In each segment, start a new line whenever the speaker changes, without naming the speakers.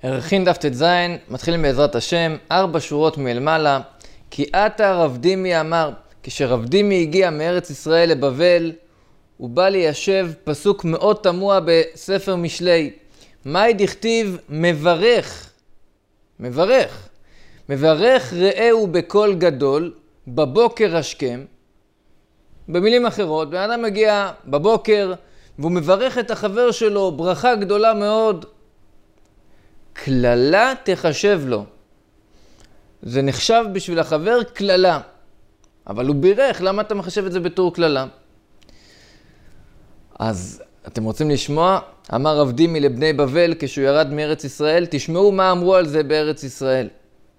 ערכין דף ט"ז, מתחילים בעזרת השם, 4 שורות מלמעלה. כי עתה רב דימי אמר, כשרב דימי הגיע מארץ ישראל לבבל, הוא בא ליישב פסוק מאוד תמוה בספר משלי. מהי דכתיב מברך? מברך רעהו בקול גדול, בבוקר השכם. במילים אחרות, בן אדם מגיע בבוקר והוא מברך את החבר שלו ברכה גדולה מאוד. כללה תחשב לו. זה נחשב בשביל החבר כללה. אבל הוא בירך, למה אתה מחשב את זה בתור כללה? אז אתם רוצים לשמוע? אמר רב דימי לבני בבל כשהוא ירד מארץ ישראל, תשמעו מה אמרו על זה בארץ ישראל.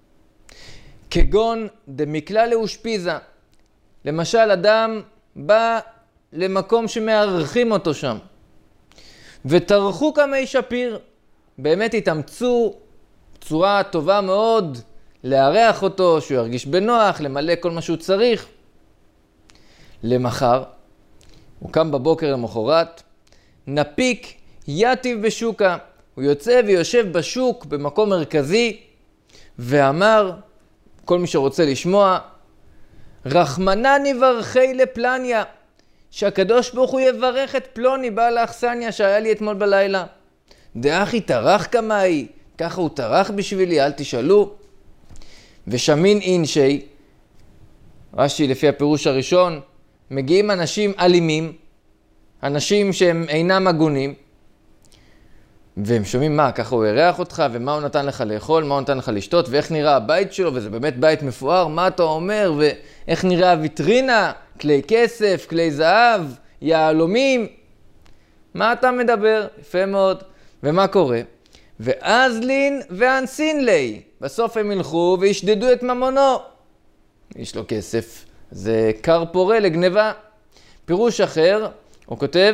כגון דמקלה לאושפיזה. למשל, אדם בא למקום שמארחים אותו שם. ותרחו כמי שפיר. באמת התאמצו בצורה טובה מאוד לארח אותו, שהוא ירגיש בנוח, למלא כל מה שהוא צריך. למחר, הוא קם בבוקר למחרת, נפיק יתיב בשוקה. הוא יוצא ויושב בשוק במקום מרכזי, ואמר, כל מי שרוצה לשמוע, רחמנא נברכי לפלניה, שהקדוש ברוך הוא יברך את פלוני בעל האכסניה שהיה לי אתמול בלילה. דאחי טרח כמאי, ככה הוא טרח בשבילי, אל תשאלו. ושמין אינשי, רש"י לפי הפירוש הראשון, מגיעים אנשים אלימים, אנשים שהם אינם הגונים, והם שומעים מה, ככה הוא אירח אותך, ומה הוא נתן לך לאכול, מה הוא נתן לך לשתות, ואיך נראה הבית שלו, וזה באמת בית מפואר, מה אתה אומר, ואיך נראה הוויטרינה, כלי כסף, כלי זהב, יהלומים, מה אתה מדבר? יפה מאוד. ומה קורה? ואז לין ואנסין לי. בסוף הם ילכו וישדדו את ממונו. יש לו כסף. זה קר פורה לגניבה. פירוש אחר, הוא כותב,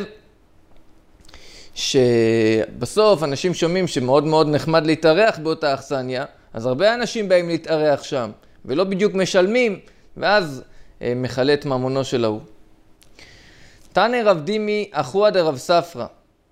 שבסוף אנשים שומעים שמאוד מאוד נחמד להתארח באותה אכסניה, אז הרבה אנשים באים להתארח שם, ולא בדיוק משלמים, ואז מחלה את ממונו של ההוא. תנא רב דימי אחוה דרב ספרא.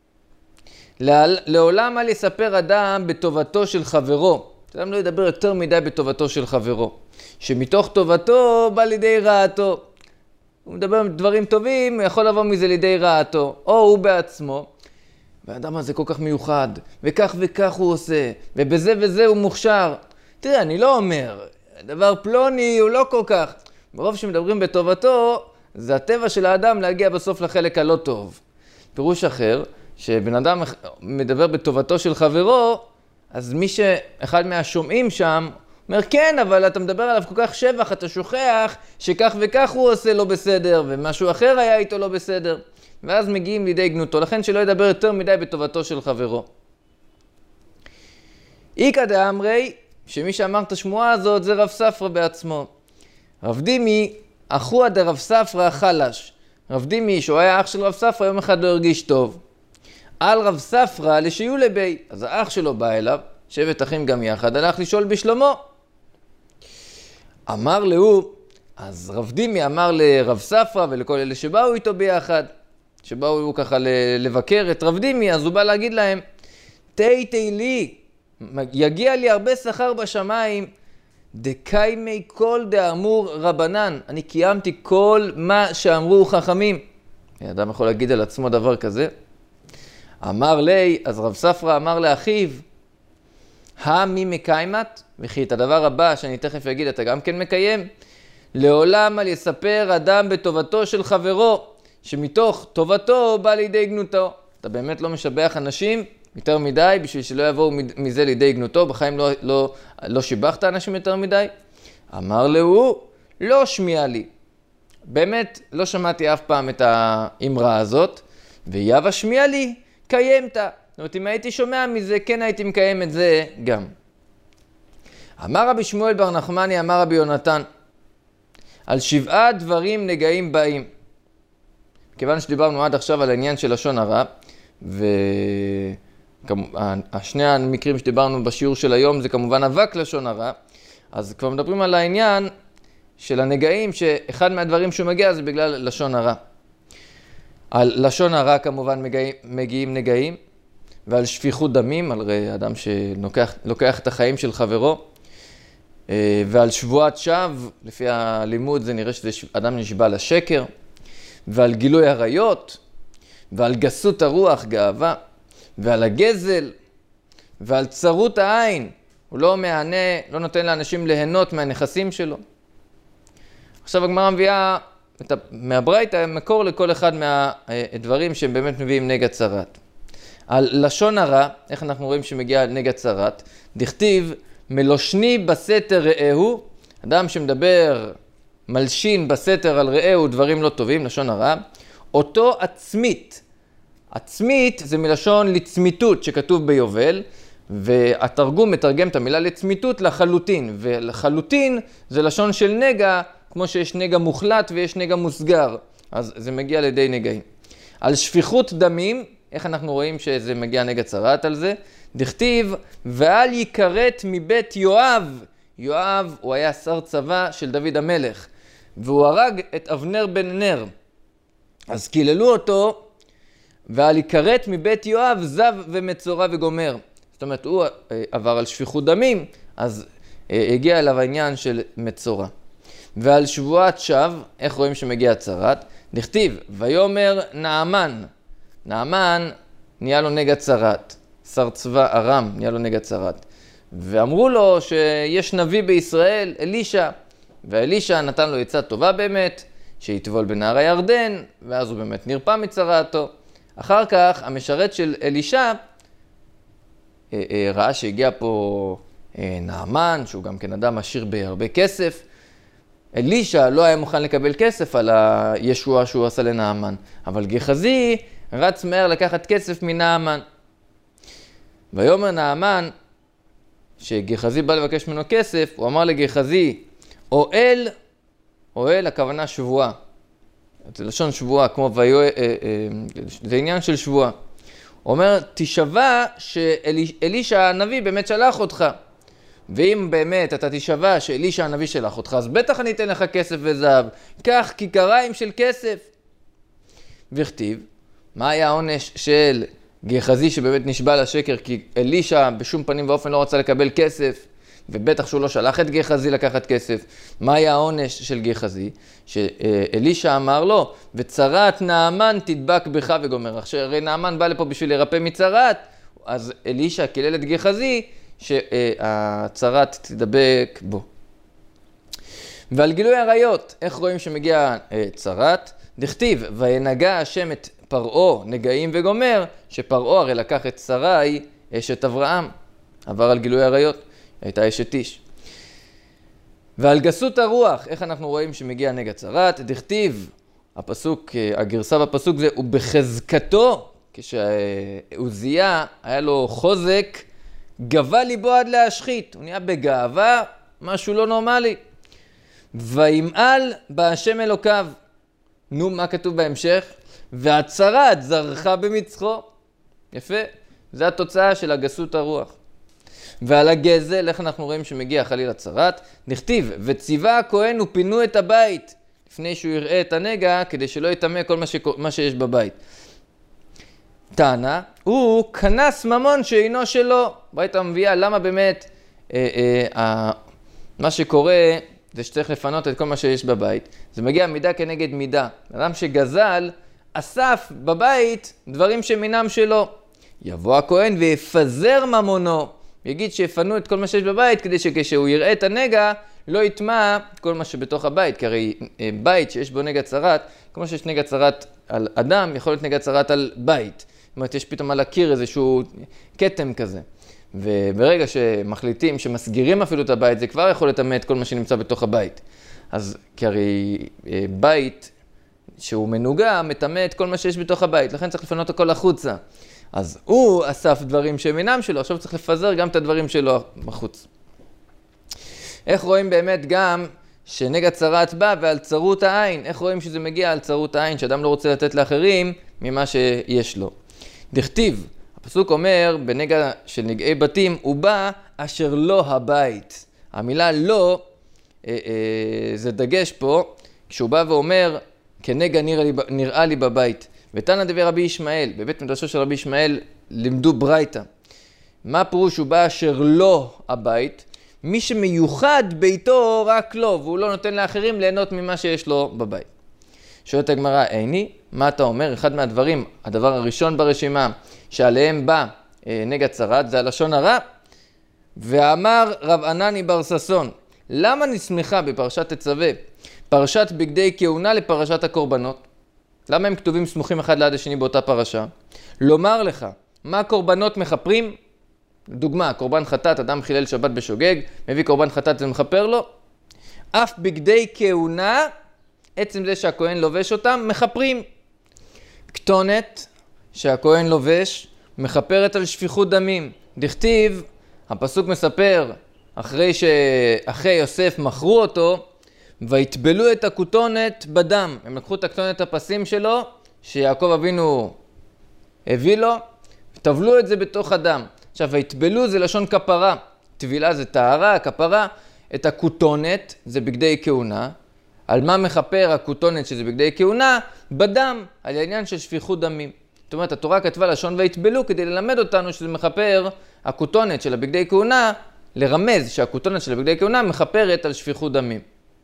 לעולם אל יספר אדם בטובתו של חברו. אדם לא ידבר יותר מדי בטובתו של חברו. שמתוך טובתו בא לידי רעתו. הוא מדבר דברים טובים, יכול לבוא מזה לידי רעתו. או הוא בעצמו. והאדם הזה כל כך מיוחד, וכך וכך הוא עושה, ובזה וזה הוא מוכשר. תראה, אני לא אומר, דבר פלוני הוא לא כל כך. ברוב שמדברים בטובתו, זה הטבע של האדם להגיע בסוף לחלק הלא טוב. פירוש אחר, שבן אדם מדבר בטובתו של חברו, אז אחד מהשומעים שם אומר, כן, אבל אתה מדבר עליו כל כך שבח, אתה שוכח שכך וכך הוא עושה לא בסדר, ומשהו אחר היה איתו לא בסדר. ואז מגיעים לידי גנותו, לכן שלא ידבר יותר מדי בטובתו של חברו. איקא דאמרי, שמי שאמר את השמועה הזאת זה רב ספרא בעצמו. רב דימי, אחוה דרב ספרא חלש. רב דימי, שהוא היה אח של רב ספרא, יום אחד לא הרגיש טוב. על רב ספרא לשיעו לבי, אז האח שלו בא אליו, שבט אחים גם יחד, הלך לשאול בשלומו. אמר לו, אז רב דימי אמר לרב ספרא ולכל אלה שבאו איתו ביחד, שבאו ככה לבקר את רב דימי, אז הוא בא להגיד להם, תהי לי, יגיע לי הרבה שכר בשמיים, דקיימי כל דאמור רבנן, אני קיימתי כל מה שאמרו חכמים. אדם יכול להגיד על עצמו דבר כזה. אמר לי, אז רב ספרא אמר לאחיו, מי מקיימת? וכי את הדבר הבא שאני תכף אגיד, אתה גם כן מקיים? לעולם אל יספר אדם בטובתו של חברו, שמתוך טובתו בא לידי גנותו. אתה באמת לא משבח אנשים יותר מדי, בשביל שלא יבואו מזה לידי גנותו, בחיים לא שיבחת אנשים יותר מדי? אמר לו, לא שמיע לי. באמת לא שמעתי אף פעם את האמרה הזאת, ויבא שמיע לי, קיימת. זאת אומרת, אם הייתי שומע מזה, כן הייתי מקיים את זה גם. אמר רבי שמואל בר נחמני, אמר רבי יונתן, על 7 דברים נגעים באים. כיוון שדיברנו עד עכשיו על העניין של לשון הרע, והשני המקרים שדיברנו בשיעור של היום זה כמובן אבק לשון הרע, אז כבר מדברים על העניין של הנגעים, שאחד מהדברים שהוא מגיע זה בגלל לשון הרע. על לשון הרע כמובן מגיעים נגעים, ועל שפיכות דמים, על אדם שלוקח את החיים של חברו, ועל שבועת שווא, לפי הלימוד זה נראה שזה אדם נשבע לשקר, ועל גילוי עריות, ועל גסות הרוח, גאווה, ועל הגזל, ועל צרות העין. הוא לא מענה, לא נותן לאנשים ליהנות מהנכסים שלו. עכשיו הגמרא מביאה מהברייתא מקור לכל אחד מהדברים שהם באמת מביאים נגע צרת. על לשון הרע, איך אנחנו רואים שמגיע נגע צרת? דכתיב, מלושני בסתר רעהו, אדם שמדבר מלשין בסתר על רעהו דברים לא טובים, לשון הרע, אותו עצמית. עצמית זה מלשון לצמיתות שכתוב ביובל, והתרגום מתרגם את המילה לצמיתות לחלוטין, ולחלוטין זה לשון של נגע, כמו שיש נגע מוחלט ויש נגע מוסגר, אז זה מגיע לידי נגעים. על שפיכות דמים, איך אנחנו רואים שזה מגיע נגע צרת על זה? דכתיב, ואל יקראת מבית יואב. יואב הוא היה שר צבא של דוד המלך, והוא הרג את אבנר בן נר. אז קיללו אותו, ואל יקראת מבית יואב זב ומצורע וגומר. זאת אומרת, הוא עבר על שפיכות דמים, אז הגיע אליו העניין של מצורע. ועל שבועת שווא, איך רואים שמגיע צרת? דכתיב, ויאמר נעמן. נעמן נהיה לו נגע צרת. שר צבא ארם נהיה לו נגע צרת. ואמרו לו שיש נביא בישראל, אלישע. ואלישע נתן לו עצה טובה באמת, שיטבול בנהר הירדן, ואז הוא באמת נרפא מצרתו. אחר כך המשרת של אלישע ראה שהגיע פה נעמן, שהוא גם כן אדם עשיר בהרבה כסף. אלישע לא היה מוכן לקבל כסף על הישועה שהוא עשה לנעמן, אבל גחזי רץ מהר לקחת כסף מנעמן. ויאמר נעמן, שגחזי בא לבקש ממנו כסף, הוא אמר לגחזי, אוהל, אוהל הכוונה שבועה. זה לשון שבועה, כמו זה עניין של שבועה. הוא אומר, תשבע שאלישע הנביא באמת שלח אותך. ואם באמת אתה תשבע שאלישע הנביא שלח אותך, אז בטח אני אתן לך כסף וזהב. קח כיכריים של כסף. וכתיב, מה היה העונש של גחזי שבאמת נשבע לשקר? כי אלישע בשום פנים ואופן לא רצה לקבל כסף, ובטח שהוא לא שלח את גחזי לקחת כסף. מה היה העונש של גחזי? שאלישע אמר לו, וצרת נעמן תדבק בך וגומר. הרי נעמן בא לפה בשביל לרפא מצרת, אז אלישע קילל את גחזי, שהצרת תדבק בו. ועל גילוי עריות, איך רואים שמגיע צרת? דכתיב, וינגע השם את פרעה נגעים וגומר, שפרעה הרי לקח את שרי, אשת אברהם, עבר על גילוי עריות, הייתה אשת איש. ועל גסות הרוח, איך אנחנו רואים שמגיע נגע צרת? דכתיב, הפסוק, הגרסה בפסוק זה, ובחזקתו, כשעוזיה היה לו חוזק, גבה ליבו עד להשחית, הוא נהיה בגאווה, משהו לא נורמלי. וימעל בהשם אלוקיו. נו, מה כתוב בהמשך? והצרת זרחה במצחו. יפה, זה התוצאה של הגסות הרוח. ועל הגזל, איך אנחנו רואים שמגיע חליל הצרת? נכתיב, וציווה הכהן ופינו את הבית, לפני שהוא יראה את הנגע, כדי שלא יטמא כל מה שיש בבית. טענה, הוא כנס ממון שאינו שלו. ברייתא מביאה, למה באמת מה שקורה זה שצריך לפנות את כל מה שיש בבית. זה מגיע מידה כנגד מידה. אדם שגזל, אסף בבית דברים שמינם שלו. יבוא הכהן ויפזר ממונו. יגיד שיפנו את כל מה שיש בבית, כדי שכשהוא יראה את הנגע, לא יטמע כל מה שבתוך הבית. כי הרי בית שיש בו נגע צרת, כמו שיש נגע צרת על אדם, יכול להיות נגע צרת על בית. זאת אומרת, יש פתאום על הקיר איזשהו קטם כזה. וברגע שמחליטים, שמסגירים אפילו את הבית, זה כבר יכול לטמא את כל מה שנמצא בתוך הבית. אז כי הרי בית שהוא מנוגע, מטמא את כל מה שיש בתוך הבית, לכן צריך לפנות הכל החוצה. אז הוא אסף דברים שמינם שלו, עכשיו צריך לפזר גם את הדברים שלו בחוץ. איך רואים באמת גם שנגע צרת בא ועל צרות העין? איך רואים שזה מגיע על צרות העין, שאדם לא רוצה לתת לאחרים ממה שיש לו? דכתיב, הפסוק אומר, בנגע של נגעי בתים, הוא בא אשר לא הבית. המילה לא, זה דגש פה, כשהוא בא ואומר, כנגע נראה לי בבית. ותנא דבי רבי ישמעאל, בבית מדרשו של רבי ישמעאל, לימדו ברייתא. מה הפירוש הוא בא אשר לא הבית? מי שמיוחד ביתו רק לו, והוא לא נותן לאחרים ליהנות ממה שיש לו בבית. שואלת הגמרא, איני, מה אתה אומר? אחד מהדברים, הדבר הראשון ברשימה שעליהם בא נגע צרת, זה הלשון הרע. ואמר רב ענני בר ששון, למה נסמכה בפרשת תצווה פרשת בגדי כהונה לפרשת הקורבנות? למה הם כתובים סמוכים אחד ליד השני באותה פרשה? לומר לך, מה קורבנות מחפרים? דוגמה, קורבן חטאת, אדם חילל שבת בשוגג, מביא קורבן חטאת ומחפר לו. אף בגדי כהונה, עצם זה שהכהן לובש אותם, מחפרים. כתונת שהכהן לובש, מחפרת על שפיכות דמים. דכתיב, הפסוק מספר, אחרי יוסף מכרו אותו, והתבלו את הכתונת בדם. הם לקחו את הכתונת הפסים שלו, שיעקב אבינו הביא לו, וטבלו את זה בתוך הדם. עכשיו, והתבלו זה לשון כפרה. טבילה זה טהרה, כפרה. את הכתונת זה בגדי כהונה. על מה מחפר הכתונת שזה בגדי כהונה? בדם, על העניין של שפיכות דמים. זאת אומרת, התורה כתבה לשון והתבלו כדי ללמד אותנו שזה מחפר הכתונת של הבגדי כהונה, לרמז שהכתונת של הבגדי כהונה מחפרת על שפיכות דמים.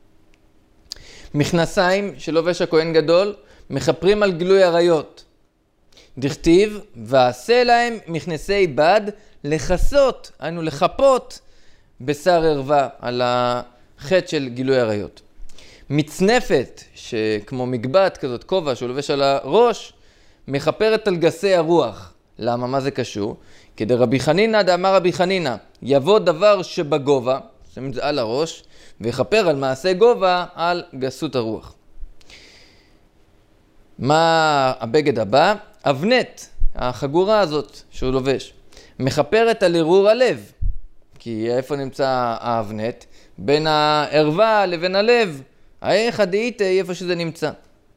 מכנסיים שלובש הכהן גדול מחפרים על גילוי עריות. דכתיב, ועשה להם מכנסי בד לחסות, היינו לחפות בשר ערווה על החטא של גילוי עריות. מצנפת, שכמו מגבת כזאת, כובע שהוא לובש על הראש, מחפרת על גסי הרוח. למה? מה זה קשור? כדי רבי חנינא דאמר רבי חנינא, יבוא דבר שבגובה, שמים את זה על הראש, ויחפר על מעשה גובה על גסות הרוח. מה הבגד הבא? אבנט, החגורה הזאת שהוא לובש, מחפרת על ערעור הלב. כי איפה נמצא האבנט? בין הערווה לבין הלב. האיכא דאיתיה איפה שזה נמצא.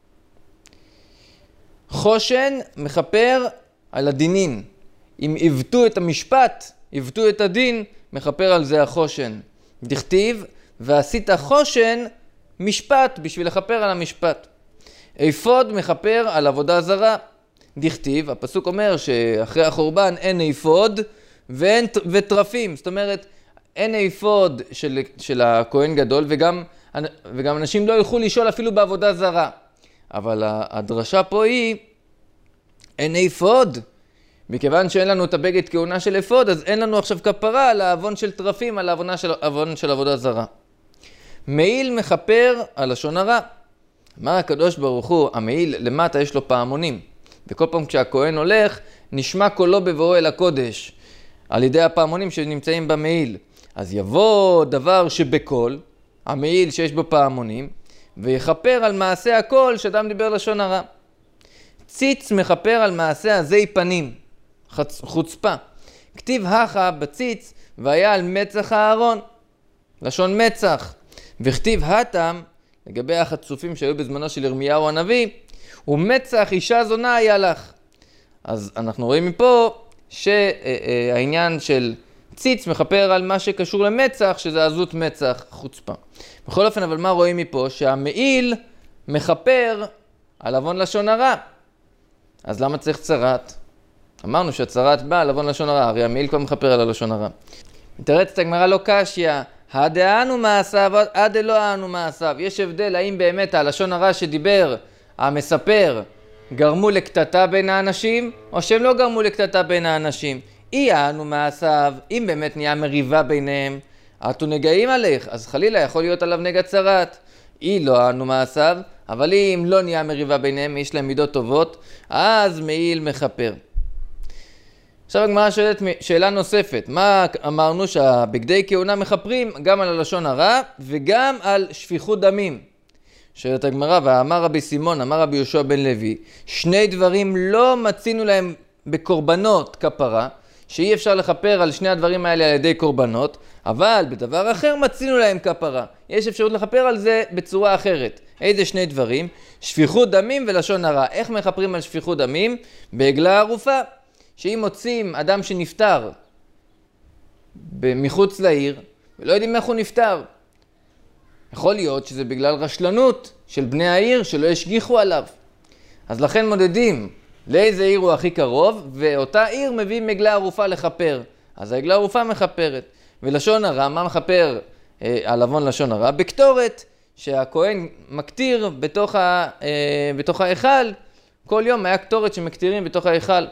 חושן מחפר על הדינין. אם עיוותו את המשפט, עיוותו את הדין, מחפר על זה החושן. דכתיב, ועשית חושן משפט בשביל לחפר על המשפט. אפוד מחפר על עבודה זרה. דכתיב, הפסוק אומר שאחרי החורבן אין אפוד וטרפים. זאת אומרת, אין אפוד של הכהן גדול וגם אנשים לא ילכו לשאול אפילו בעבודה זרה. אבל הדרשה פה היא, אין אפוד. מכיוון שאין לנו את הבגד כהונה של אפוד, אז אין לנו עכשיו כפרה על העוון של טרפים, על העוון של עבודה זרה. מעיל מחפר על לשון הרע. אמר הקדוש ברוך הוא, המעיל למטה יש לו פעמונים. וכל פעם כשהכהן הולך, נשמע קולו בבואו אל הקודש, על ידי הפעמונים שנמצאים במעיל. אז יבוא דבר שבקול, המעיל שיש בו פעמונים, ויחפר על מעשה הקול שאדם דיבר לשון הרע. ציץ מחפר על מעשה הזי פנים, חוצפה. כתיב הכה בציץ, והיה על מצח הארון, לשון מצח. וכתיב התם, לגבי החצופים שהיו בזמנו של ירמיהו הנביא, ומצח אישה זונה היה לך. אז אנחנו רואים מפה שהעניין של ציץ מחפר על מה שקשור למצח, שזה עזות מצח, חוצפה. בכל אופן, אבל מה רואים מפה? שהמעיל מחפר על עוון לשון הרע. אז למה צריך צרת? אמרנו שהצרת באה על עוון לשון הרע, הרי המעיל כבר מחפר על הלשון הרע. מתרצת הגמרא לא קשיא, הדאנו מעשיו, עד לא אנו מעשיו. יש הבדל האם באמת הלשון הרע שדיבר המספר גרמו לקטטה בין האנשים, או שהם לא גרמו לקטטה בין האנשים. אי אנו מעשיו, אם באמת נהיה מריבה ביניהם, אתו נגעים עליך, אז חלילה יכול להיות עליו נגע צרת. אי לא אנו מעשיו, אבל אם לא נהיה מריבה ביניהם, יש להם מידות טובות, אז מעיל מחפר. עכשיו הגמרא שואלת שאלה נוספת, מה אמרנו שהבגדי כהונה מחפרים גם על הלשון הרע וגם על שפיכות דמים. שואלת הגמרא, ואמר רבי סימון, אמר רבי יהושע בן לוי, שני דברים לא מצינו להם בקורבנות כפרה, שאי אפשר לכפר על שני הדברים האלה על ידי קורבנות, אבל בדבר אחר מצינו להם כפרה. יש אפשרות לכפר על זה בצורה אחרת. איזה שני דברים? שפיכות דמים ולשון הרע. איך מכפרים על שפיכות דמים? בעגלה ערופה. שאם מוצאים אדם שנפטר מחוץ לעיר, ולא יודעים איך הוא נפטר, יכול להיות שזה בגלל רשלנות של בני העיר שלא השגיחו עליו. אז לכן מודדים לאיזה עיר הוא הכי קרוב, ואותה עיר מביא עגלה ערופה לכפר. אז העגלה ערופה מכפרת. ולשון הרע, מה מכפר על עוון לשון הרע? בקטורת, שהכהן מקטיר בתוך ההיכל, כל יום היה קטורת שמקטירים בתוך ההיכל.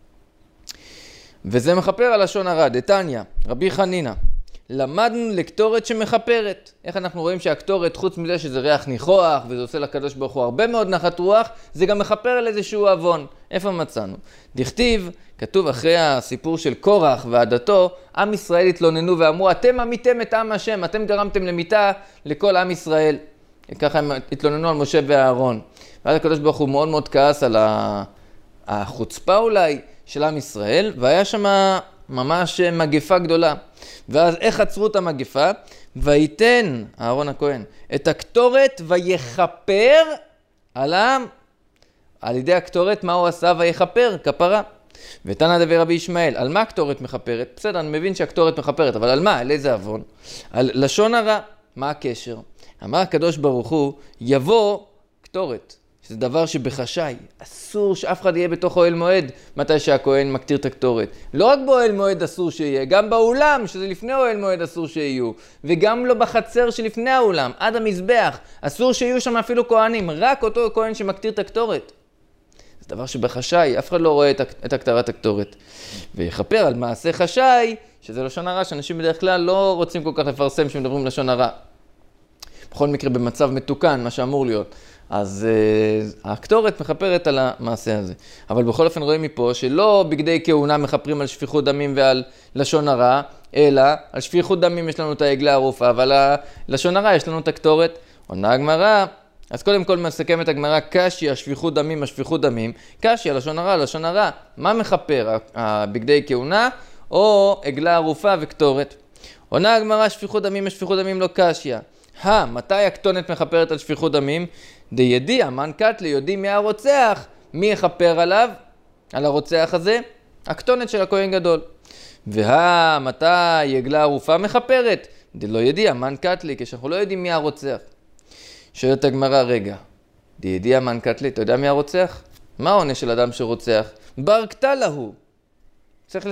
וזה מכפר על לשון הרע. דתניא, רבי חנינא, למדנו לקטורת שמכפרת. איך אנחנו רואים שהקטורת, חוץ מזה שזה ריח ניחוח, וזה עושה לקדוש ברוך הוא הרבה מאוד נחת רוח, זה גם מכפר על איזשהו עוון. איפה מצאנו? דכתיב, כתוב אחרי הסיפור של קורח ועדתו, עם ישראל התלוננו ואמרו, אתם עמיתם את עם השם, אתם גרמתם למיתה לכל עם ישראל. ככה הם התלוננו על משה ואהרון. ואז הקדוש ברוך הוא מאוד מאוד כעס על החוצפה אולי של עם ישראל, והיה שם ממש מגפה גדולה. ואז איך עצרו את המגפה? ויתן, אהרון הכהן, את הקטורת ויכפר על העם. על ידי הקטורת מה הוא עשה? ויכפר, כפרה. ותנא דבר רבי ישמעאל, על מה הקטורת מכפרת? בסדר, אני מבין שהקטורת מכפרת, אבל על מה? על איזה עוון? על לשון הרע. מה הקשר? אמר הקדוש ברוך הוא, יבוא קטורת. שזה דבר שבחשאי, אסור שאף אחד יהיה בתוך אוהל מועד מתי שהכהן מקטיר את הקטורת. לא רק באוהל מועד אסור שיהיה, גם באולם, שזה לפני אוהל מועד אסור שיהיו, וגם לא בחצר שלפני האולם, עד המזבח, אסור שיהיו שם אפילו כהנים, רק אותו כהן שמקטיר את הקטורת. זה דבר שבחשאי, אף אחד לא רואה את הקטרת הקטורת. ויכפר על מעשה חשאי, שזה לשון הרע, שאנשים בדרך כלל לא רוצים כל כך לפרסם שמדברים לשון הרע. בכל מקרה במצב מתוקן, מה שאמור להיות. אז הקטורת מכפרת על המעשה הזה. אבל בכל אופן רואים מפה שלא בגדי כהונה מכפרים על שפיכות דמים ועל לשון הרע, אלא על שפיכות דמים יש לנו את העגלה הערופה, אבל על לשון הרע יש לנו את הקטורת. עונה הגמרא, אז קודם כל מסכמת הגמרא, קשיא, שפיכות דמים, השפיכות דמים, קשיא, לשון הרע, לשון הרע. מה מכפר? בגדי כהונה או עגלה ערופה וקטורת? עונה הגמרא, שפיכות דמים, השפיכות דמים לא קשיא. מתי הקטונת מכפרת על שפיכות דמים? דידיע, מן קטלי, יודעים מי הרוצח, מי יכפר עליו, על הרוצח הזה? הקטונת של הכהן גדול. מתי עגלה ערופה מכפרת? דלא ידיע, מן קטלי, כשאנחנו לא יודעים מי הרוצח. שואלת הגמרא, רגע, דידיע, מן קטלי, אתה יודע מי הרוצח? מה העונש של אדם שרוצח? בר קטלה הוא. צריך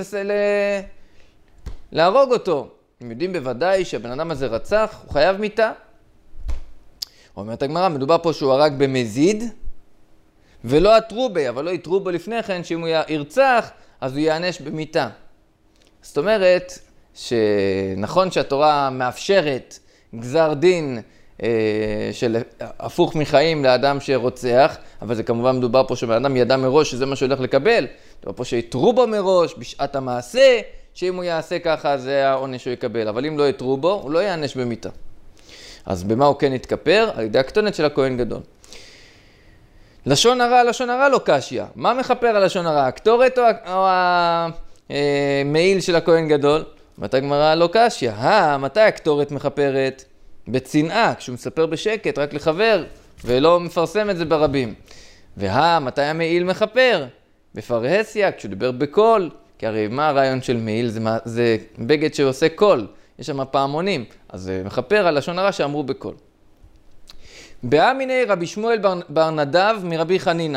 להרוג אותו. הם יודעים בוודאי שהבן אדם הזה רצח, הוא חייב מיתה. אומרת הגמרא, מדובר פה שהוא הרג במזיד, ולא עטרו בי, אבל לא יתרו בו לפני כן, שאם הוא ירצח, אז הוא יענש במיתה. זאת אומרת, שנכון שהתורה מאפשרת גזר דין של הפוך מחיים לאדם שרוצח, אבל זה כמובן מדובר פה שבן אדם ידע מראש שזה מה שהולך לקבל, מדובר פה שיתרו בו מראש בשעת המעשה, שאם הוא יעשה ככה זה העונש שהוא יקבל, אבל אם לא יתרו בו, הוא לא יענש במיתה. אז במה הוא כן יתכפר? על ידי הקטונת של הכהן גדול. לשון הרע, לשון הרע לא קשיא. מה מכפר על לשון הרע? הקטורת או המעיל של הכהן גדול? מתי גמרא לא קשיא? מתי הקטורת מכפרת? בצנעה, כשהוא מספר בשקט, רק לחבר, ולא מפרסם את זה ברבים. מתי המעיל מכפר? בפרהסיה, כשהוא דיבר בקול. כי הרי מה הרעיון של מעיל? זה בגד שעושה קול. יש שם פעמונים, אז זה מכפר על לשון הרע שאמרו בקול. באמיני רבי שמואל בר נדב מרבי חנינא.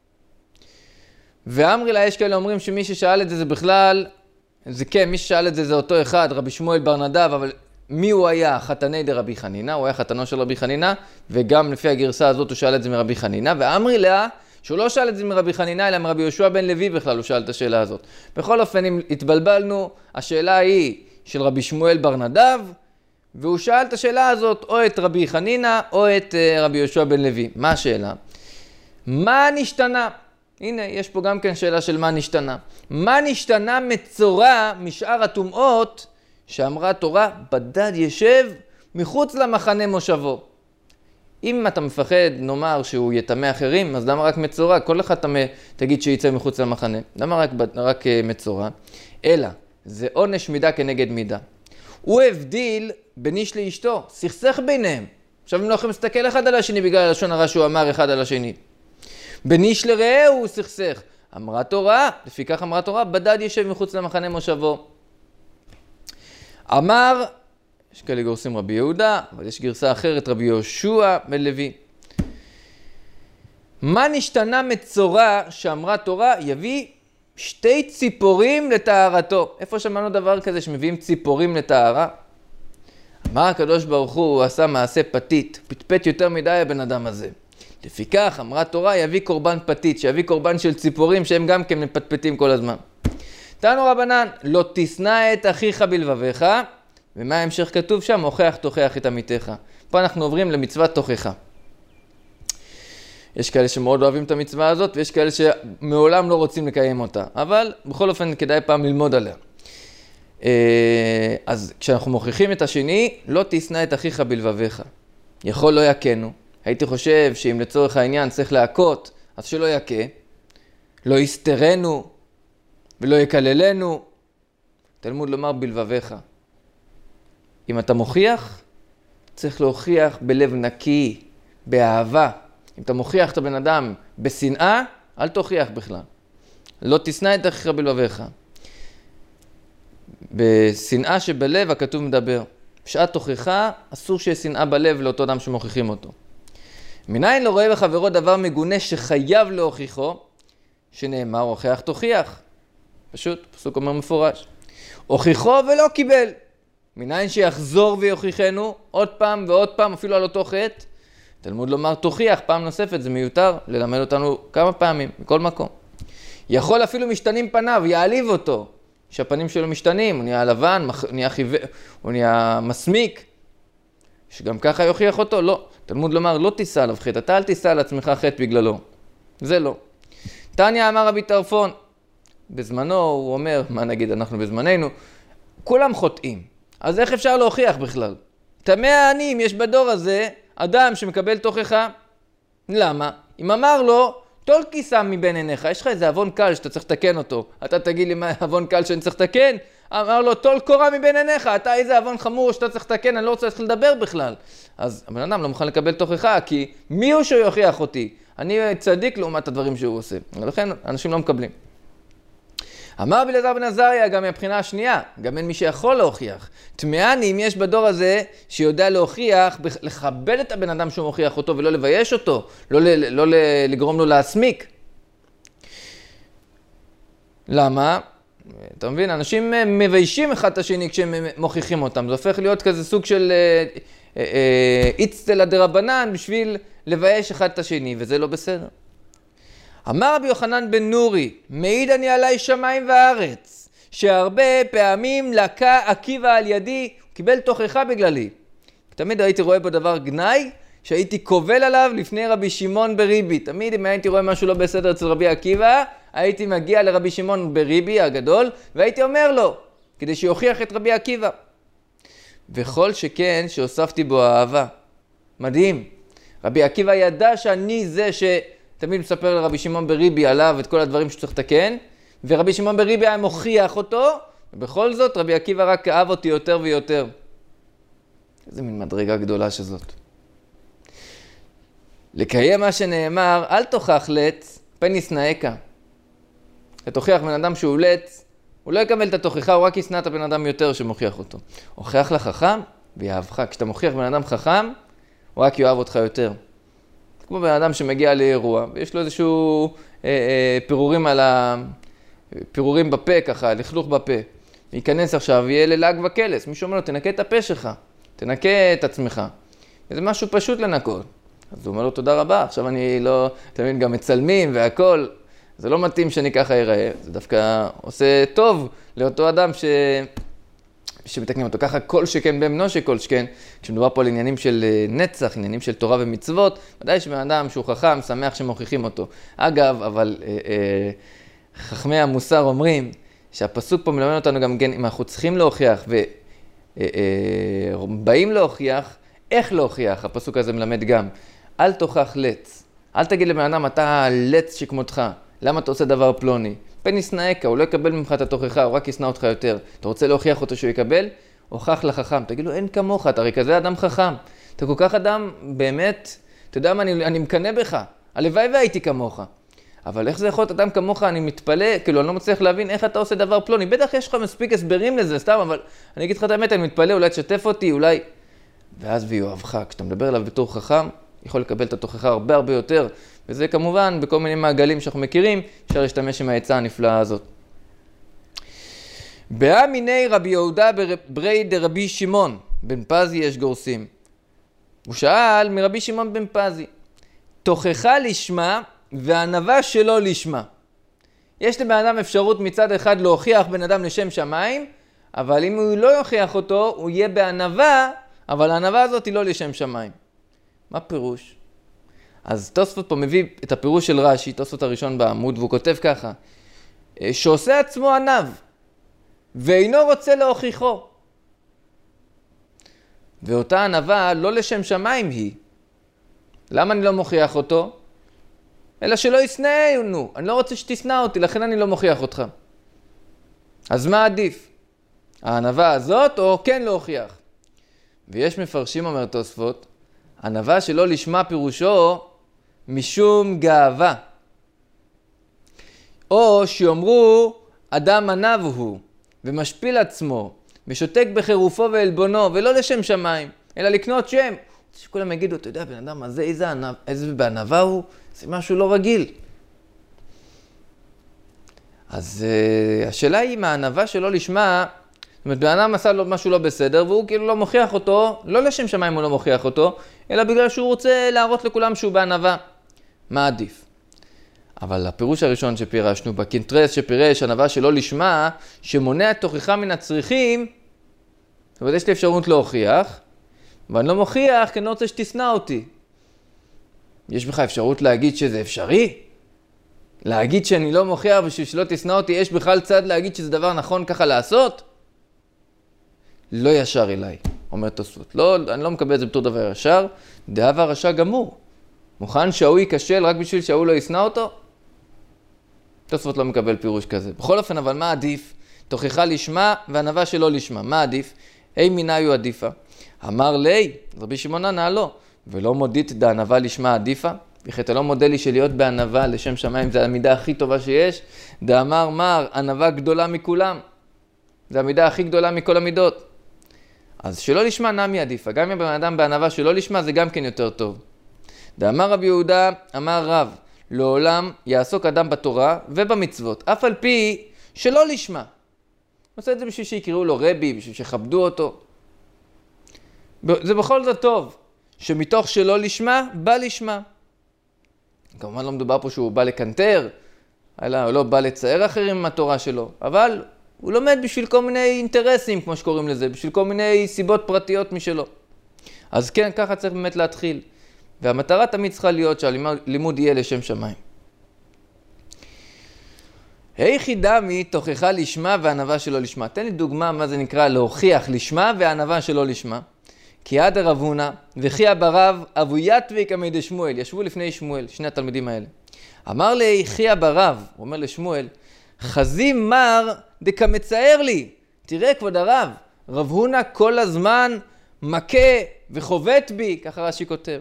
ואמרי לה, יש כאלה אומרים שמי ששאל את זה זה בכלל, זה כן, מי ששאל את זה זה אותו אחד, רבי שמואל בר נדב, אבל מי הוא היה? חתני דרבי חנינא, הוא היה חתנו של רבי חנינא, וגם לפי הגרסה הזאת הוא שאל את זה מרבי חנינא, ואמרי לה, שהוא לא שאל את זה מרבי חנינא, אלא מרבי יהושע בן לוי בכלל הוא שאל את השאלה הזאת. בכל אופן, אם התבלבלנו, השאלה היא של רבי שמואל בר נדב, והוא שאל את השאלה הזאת או את רבי חנינא או את רבי יהושע בן לוי. מה השאלה? מה נשתנה? הנה, יש פה גם כן שאלה של מה נשתנה. מה נשתנה מצורע משאר הטומאות שאמרה התורה, בדד ישב מחוץ למחנה מושבו. אם אתה מפחד, נאמר שהוא יטמא אחרים, אז למה רק מצורע? כל אחד תגיד שיצא מחוץ למחנה. למה רק מצורע? אלא, זה עונש מידה כנגד מידה. הוא הבדיל בין איש לאשתו, סכסך ביניהם. עכשיו הם לא יכולים להסתכל אחד על השני בגלל לשון הרע שהוא אמר אחד על השני. בין איש לרעהו הוא סכסך. אמרה תורה, לפי כך אמרה תורה, בדד ישב מחוץ למחנה מושבו. אמר, יש כאלה גורסים רבי יהודה, אבל יש גרסה אחרת, רבי יהושע בן לוי. מה נשתנה מצורע שאמרה תורה יביא 2 ציפורים לטהרתו. איפה שמענו דבר כזה שמביאים ציפורים לטהרה? אמר הקדוש ברוך הוא עשה מעשה פתית, פטפט יותר מדי הבן אדם הזה. לפיכך אמרה תורה יביא קורבן פתית, שיביא קורבן של ציפורים שהם גם כן מפטפטים כל הזמן. תנו רבנן, לא תשנא את אחיך בלבביך, ומה ההמשך כתוב שם? הוכח תוכיח את עמיתך. פה אנחנו עוברים למצוות תוכחה. יש כאלה שמאוד אוהבים את המצווה הזאת, ויש כאלה שמעולם לא רוצים לקיים אותה. אבל בכל אופן כדאי פעם ללמוד עליה. אז כשאנחנו מוכיחים את השני, לא תשנא את אחיך בלבביך. יכול לא יקנו. הייתי חושב שאם לצורך העניין צריך להכות, אז שלא יקה. לא יסתרנו ולא יקללנו. תלמוד לומר בלבביך. אם אתה מוכיח, צריך להוכיח בלב נקי, באהבה. אם אתה מוכיח את הבן אדם בשנאה, אל תוכיח בכלל. לא תשנא את אחיך בלבביך. בשנאה שבלב הכתוב מדבר. בשעת תוכחה אסור שיהיה שנאה בלב לאותו אדם שמוכיחים אותו. מניין לא רואה בחברו דבר מגונה שחייב להוכיחו, שנאמר הוכח תוכיח. פשוט, פסוק אומר מפורש. הוכיחו ולא קיבל. מניין שיחזור ויוכיחנו עוד פעם ועוד פעם, אפילו על אותו חטא. תלמוד לומר תוכיח, פעם נוספת, זה מיותר ללמד אותנו כמה פעמים, מכל מקום. יכול אפילו משתנים פניו, יעליב אותו. שהפנים שלו משתנים, הוא נהיה לבן, הוא נהיה מסמיק. שגם ככה יוכיח אותו? לא. תלמוד לומר, לא תישא עליו חטא, אתה אל תישא על עצמך חטא בגללו. זה לא. תניא אמר רבי טרפון, בזמנו הוא אומר, מה נגיד אנחנו בזמננו, כולם חוטאים. אז איך אפשר להוכיח בכלל? תמי העניים יש בדור הזה אדם שמקבל תוכחה. למה? אם אמר לו, טול קיסם מבין עיניך, יש לך איזה אבון קל שאתה צריך לתקן אותו. אתה תגיד לי מה אבון קל שאני צריך לתקן? אמר לו, טול קורה מבין עיניך, אתה איזה אבון חמור שאתה צריך לתקן, אני לא רוצה להתחיל לדבר בכלל. אז הבן אדם לא מוכן לקבל תוכחה, כי מי הוא שהוא יוכיח אותי? אני צדיק לעומת הדברים שהוא עושה. ולכן אנשים לא מקבלים. אמר רבי אלעזר בן עזריה, גם מהבחינה השנייה, גם אין מי שיכול להוכיח. תמהני אם יש בדור הזה שיודע להוכיח, לכבד את הבן אדם שהוא מוכיח אותו ולא לבייש אותו, לא לגרום לו להסמיק. למה? אתה מבין, אנשים מביישים אחד את השני כשהם מוכיחים אותם. זה הופך להיות כזה סוג של איצטלה דרבנן בשביל לבייש אחד את השני, וזה לא בסדר. אמר רבי יוחנן בן נורי, מעיד אני עלי שמיים וארץ, שהרבה פעמים לקה עקיבא על ידי, הוא קיבל תוכחה בגללי. תמיד הייתי רואה בו דבר גנאי, שהייתי קובל עליו לפני רבי שמעון בריבי. תמיד אם הייתי רואה משהו לא בסדר אצל רבי עקיבא, הייתי מגיע לרבי שמעון בריבי הגדול, והייתי אומר לו, כדי שיוכיח את רבי עקיבא. וכל שכן שהוספתי בו אהבה. מדהים. רבי עקיבא ידע שאני זה תמיד מספר לרבי שמעון בריבי עליו את כל הדברים שצריך לתקן, ורבי שמעון בריבי היה מוכיח אותו, ובכל זאת רבי עקיבא רק אהב אותי יותר ויותר. איזה מין מדרגה גדולה שזאת. לקיים מה שנאמר, אל תוכח לץ, פן ישנאך. תוכיח בן אדם שהוא לץ, הוא לא יקבל את התוכחה, הוא רק ישנא את הבן אדם יותר שמוכיח אותו. הוכיח לחכם ויאהבך. כשאתה מוכיח בן אדם חכם, הוא רק יאהב אותך יותר. כמו בן אדם שמגיע לאירוע, ויש לו איזשהו פירורים בפה ככה, לכלוך בפה. ייכנס עכשיו, יהיה ללעג וקלס. מישהו אומר לו, תנקה את הפה שלך, תנקה את עצמך. זה משהו פשוט לנקות. אז הוא אומר לו, תודה רבה, עכשיו אני לא, תמיד גם מצלמים והכל. זה לא מתאים שאני ככה ייראה. זה דווקא עושה טוב לאותו אדם שמתקנים אותו. ככה כל שכן במנו שכל שכן, כשמדובר פה על עניינים של נצח, עניינים של תורה ומצוות, ודאי שבן אדם שהוא חכם, שמח שמוכיחים אותו. אגב, אבל חכמי המוסר אומרים שהפסוק פה מלמד אותנו גם כן, אם אנחנו צריכים להוכיח ובאים להוכיח, איך להוכיח? הפסוק הזה מלמד גם, אל תוכח לץ. אל תגיד לבן אדם, אתה לץ שכמותך. למה אתה עושה דבר פלוני? פן ישנאך, הוא לא יקבל ממך את התוכחה, הוא רק ישנא אותך יותר. אתה רוצה להוכיח אותו שהוא יקבל? הוכח לחכם. תגיד לו, אין כמוך, אתה הרי כזה אדם חכם. אתה כל כך אדם, באמת, אתה יודע מה, אני מקנא בך. הלוואי והייתי כמוך. אבל איך זה יכול להיות אדם כמוך? אני מתפלא, כאילו, אני לא מצליח להבין איך אתה עושה דבר פלוני. בטח יש לך מספיק הסברים לזה, סתם, אבל אני אגיד לך את האמת, אני מתפלא, אולי תשתף אותי, אולי... ואז ויואבך, כשאתה מדבר אליו בתור חכם, יכול לקבל את התוכחה הרבה הרבה יותר, וזה כמובן בכל מיני מעגלים שאנחנו מכירים, אפשר להשתמש עם העצה הנפלאה הזאת. באמיני רבי יהודה ברי דרבי שמעון בן פזי יש גורסים. הוא שאל מרבי שמעון בן פזי, תוכחה לשמה וענווה שלא לשמה. יש לבן אדם אפשרות מצד אחד להוכיח בן אדם לשם שמיים, אבל אם הוא לא יוכיח אותו, הוא יהיה בענווה, אבל הענווה הזאת היא לא לשם שמיים. מה פירוש? אז תוספות פה מביא את הפירוש של רש"י, תוספות הראשון בעמוד, והוא כותב ככה, שעושה עצמו ענב, ואינו רוצה להוכיחו. ואותה ענווה לא לשם שמיים היא. למה אני לא מוכיח אותו? אלא שלא ישנאנו, אני לא רוצה שתשנא אותי, לכן אני לא מוכיח אותך. אז מה עדיף? הענווה הזאת או כן להוכיח? ויש מפרשים, אומר תוספות, ענווה שלא לשמה פירושו משום גאווה. או שיאמרו אדם ענב הוא ומשפיל עצמו ושותק בחירופו ועלבונו ולא לשם שמיים, אלא לקנות שם. שכולם יגידו, אתה יודע, בן אדם הזה, איזה בענווה הוא, זה משהו לא רגיל. אז השאלה היא, מה הענווה שלא לשמה, זאת אומרת, בן אדם עשה לו משהו לא בסדר, והוא כאילו לא מוכיח אותו, לא לשם שמיים הוא לא מוכיח אותו, אלא בגלל שהוא רוצה להראות לכולם שהוא בענווה. מה עדיף? אבל הפירוש הראשון שפירשנו, בקינטרס שפירש ענווה שלא לשמה, שמונע תוכחה מן הצריכים, זאת אומרת, יש לי אפשרות להוכיח, ואני לא מוכיח כי אני לא רוצה שתשנא אותי. יש בך אפשרות להגיד שזה אפשרי? להגיד שאני לא מוכיח בשביל שלא תשנא אותי, יש בכלל צד להגיד שזה דבר נכון ככה לעשות? לא ישר אליי, אומר תוספות. לא, אני לא מקבל את זה בתור דבר ישר, דאבה רשע גמור. מוכן שההוא ייכשל רק בשביל שההוא לא ישנא אותו? תוספות לא מקבל פירוש כזה. בכל אופן, אבל מה עדיף? תוכחה לשמה וענווה שלא לשמה. מה עדיף? אי מיניו עדיפה. אמר לי, רבי שמעון ענה לו, ולא מודית דענווה לשמה עדיפה? וכי אתה לא מודה לי שלהיות בענווה לשם שמיים זה המידה הכי טובה שיש? דאמר מר, ענווה גדולה מכולם. זה המידה הכי גדולה מכל המידות. אז שלא לשמה נמי עדיפה. גם אם בן אדם בענווה שלא לשמה זה גם כן יותר טוב. דאמר רבי יהודה, אמר רב, לעולם יעסוק אדם בתורה ובמצוות, אף על פי שלא לשמה. עושה את זה בשביל שיקראו לו רבי, בשביל שכבדו אותו. זה בכל זאת טוב, שמתוך שלא לשמה, בא לשמה. כמובן לא מדובר פה שהוא בא לקנטר, אלא הוא לא בא לצייר אחרים עם התורה שלו, אבל הוא לומד בשביל כל מיני אינטרסים, כמו שקוראים לזה, בשביל כל מיני סיבות פרטיות משלו. אז כן, ככה צריך באמת להתחיל. והמטרה תמיד צריכה להיות שהלימוד יהיה לשם שמיים. היכי דמי תוכחה לשמה וענווה שלא לשמה. תן לי דוגמה מה זה נקרא להוכיח לשמה וענווה שלא לשמה. כי עד רב הונא וכי ברב אבו יתבי כמי דשמואל, ישבו לפני שמואל, שני התלמידים האלה. אמר לי, חי ברב, הוא אומר לשמואל, חזים מר דקמצער לי. תראה כבוד הרב, רב הונא כל הזמן מכה וחובט בי, ככה רש"י כותב.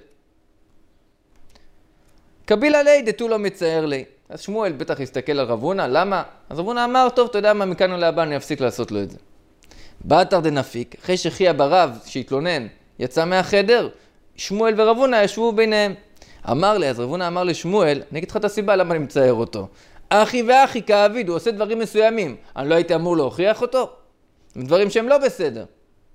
קביל עלי דתו לא מצער לי. אז שמואל בטח הסתכל על רב הונא, למה? אז רב הונא אמר, טוב, אתה יודע מה, מכאן ולהבא אני אפסיק לעשות לו את זה. באתר דנפיק, אחרי שחיה ברב שהתלונן, יצא מהחדר, שמואל ורב הונא ישבו ביניהם. אמר לי, אז רב הונא אמר לשמואל, אני אגיד לך את הסיבה למה אני מצער אותו. אחי ואחי כאביד, הוא עושה דברים מסוימים, אני לא הייתי אמור להוכיח אותו? דברים שהם לא בסדר.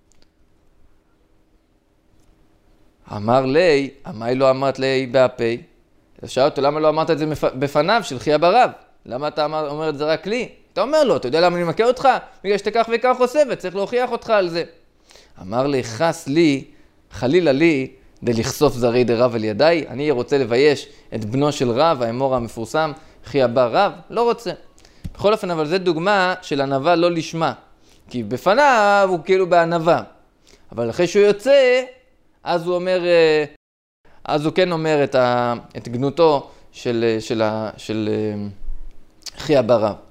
אמר לי, אמי לא אמרת לי בהפי? שאל אותו, למה לא אמרת את זה בפניו של חיה ברב? למה אתה אומר את זה רק לי? אתה אומר לו, אתה יודע למה אני מכיר אותך? בגלל שאתה כך וכך עושה וצריך להוכיח אותך על זה. אמר לי, חס לי, חלילה לי, דלחשוף זרי דרב על ידיי, אני רוצה לבייש את בנו של רב, האמור המפורסם, חיה בר רב, לא רוצה. בכל אופן, אבל זה דוגמה של ענווה לא לשמה. כי בפניו הוא כאילו בענווה. אבל אחרי שהוא יוצא, אז הוא אומר, אז הוא כן אומר את גנותו של חיה בר רב.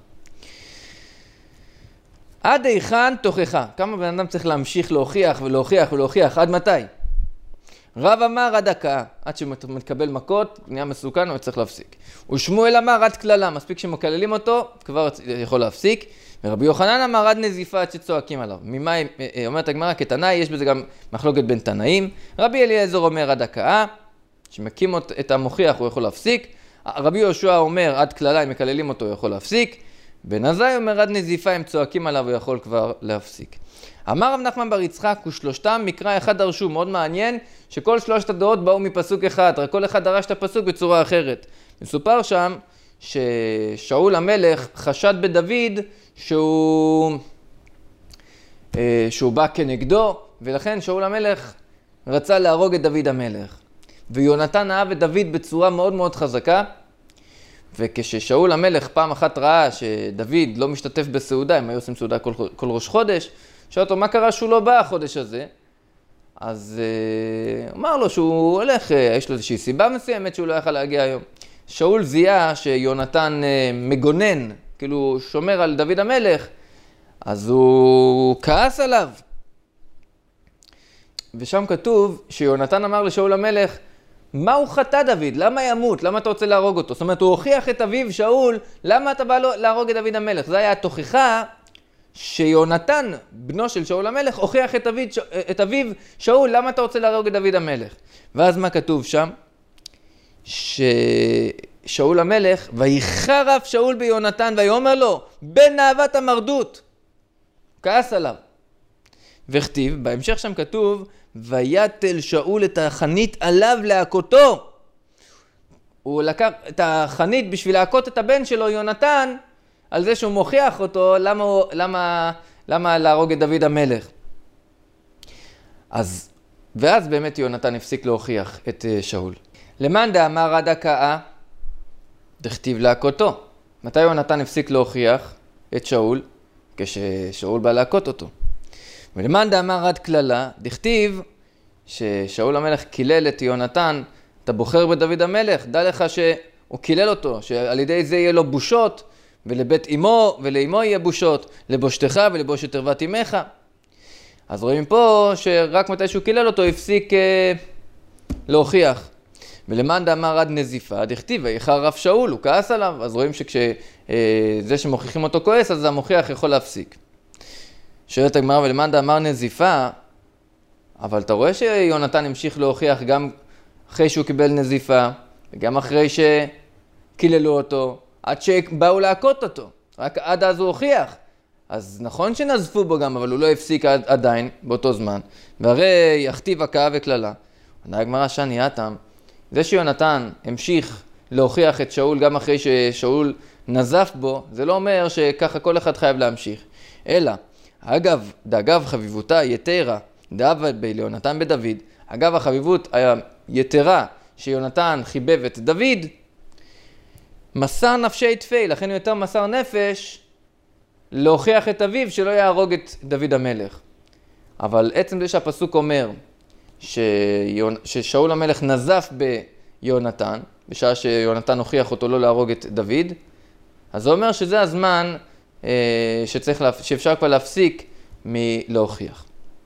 עד היכן תוכחה? כמה בן אדם צריך להמשיך להוכיח ולהוכיח ולהוכיח? עד מתי? רב אמר עד הכאה, עד שמתקבל מכות, נהיה מסוכן, הוא צריך להפסיק. ושמואל אמר עד כללה, מספיק שמקללים אותו, כבר יכול להפסיק. ורבי יוחנן אמר עד נזיפה, עד שצועקים עליו. ממה אומרת הגמרא כתנאי, יש בזה גם מחלוקת בין תנאים. רבי אליעזר אומר עד הכאה, שמקים את המוכיח הוא יכול להפסיק, רבי יהושע אומר עד קללה, אם מקללים אותו הוא יכול להפסיק, בן עזאי אומר עד נזיפה, אם צועקים עליו הוא יכול כבר להפסיק. אמר רב נחמן בר יצחק, ושלושתם מקרא אחד דרשו, מאוד מעניין שכל שלושת הדעות באו מפסוק אחד, רק כל אחד דרש את הפסוק בצורה אחרת. מסופר שם ששאול המלך חשד בדוד שהוא בא כנגדו, ולכן שאול המלך רצה להרוג את דוד המלך. ויונתן אהב את דוד בצורה מאוד מאוד חזקה, וכששאול המלך פעם אחת ראה שדוד לא משתתף בסעודה, הם היו עושים סעודה כל ראש חודש, שאל אותו מה קרה שהוא לא בא החודש הזה, אז אמר לו שהוא הולך, יש לו איזושהי סיבה מסוימת שהוא לא יכל להגיע היום. שאול זיהה שיונתן מגונן, כאילו שומר על דוד המלך, אז הוא כעס עליו. ושם כתוב שיונתן אמר לשאול המלך, מה הוא חטא דוד? למה ימות? למה אתה רוצה להרוג אותו? זאת אומרת, הוא הוכיח את אביו שאול, למה אתה בא להרוג את דוד המלך? זה היה התוכחה שיונתן, בנו של שאול המלך, הוכיח את אביו שאול, למה אתה רוצה להרוג את דוד המלך? ואז מה כתוב שם? ששאול המלך, ויחרף שאול ביונתן, ויאמר לו, בן אהבת המרדות. כעס עליו. וכתיב, בהמשך שם כתוב, ויתל שאול את החנית עליו להכותו. הוא לקח את החנית בשביל להכות את הבן שלו, יונתן, על זה שהוא מוכיח אותו, למה להרוג את דוד המלך. ואז באמת יונתן הפסיק להוכיח את שאול. למאן דאמר עד הכאה, דכתיב להכותו. מתי יונתן הפסיק להוכיח את שאול? כששאול בא להכות אותו. ולמאן דאמר עד קללה, דכתיב ששאול המלך קילל את יונתן, אתה בוחר בדוד המלך, דע לך שהוא קילל אותו, שעל ידי זה יהיה לו בושות, ולבית אמו ולאמו יהיה בושות, לבושתך ולבושת ערוות אמך. אז רואים פה שרק מתי שהוא קילל אותו הפסיק להוכיח. ולמאן דאמר עד נזיפה, דכתיב ויחרף שאול, הוא כעס עליו, אז רואים שכשזה שמוכיחים אותו כועס, אז המוכיח יכול להפסיק. שואלת הגמרא, ולמאן דאמר נזיפה, אבל אתה רואה שיונתן המשיך להוכיח גם אחרי שהוא קיבל נזיפה, וגם אחרי שקיללו אותו, עד שבאו להכות אותו, רק עד אז הוא הוכיח. אז נכון שנזפו בו גם, אבל הוא לא הפסיק עדיין באותו זמן. והרי יכתיב הכאה וקללה. עונה הגמרא שאני אתם, זה שיונתן המשיך להוכיח את שאול גם אחרי ששאול נזף בו, זה לא אומר שככה כל אחד חייב להמשיך. אלא, אגב חביבותה יתרה, דאבה ביונתן בדוד, אגב החביבות היתרה שיונתן חיבב את דוד, מסר נפשי תפי, לכן הוא יותר מסר נפש להוכיח את אביו שלא יהרוג את דוד המלך. אבל עצם זה שהפסוק אומר ששאול המלך נזף ביונתן, בשעה שיונתן הוכיח אותו לא להרוג את דוד, אז זה אומר שזה הזמן שאפשר כבר להפסיק מלהוכיח.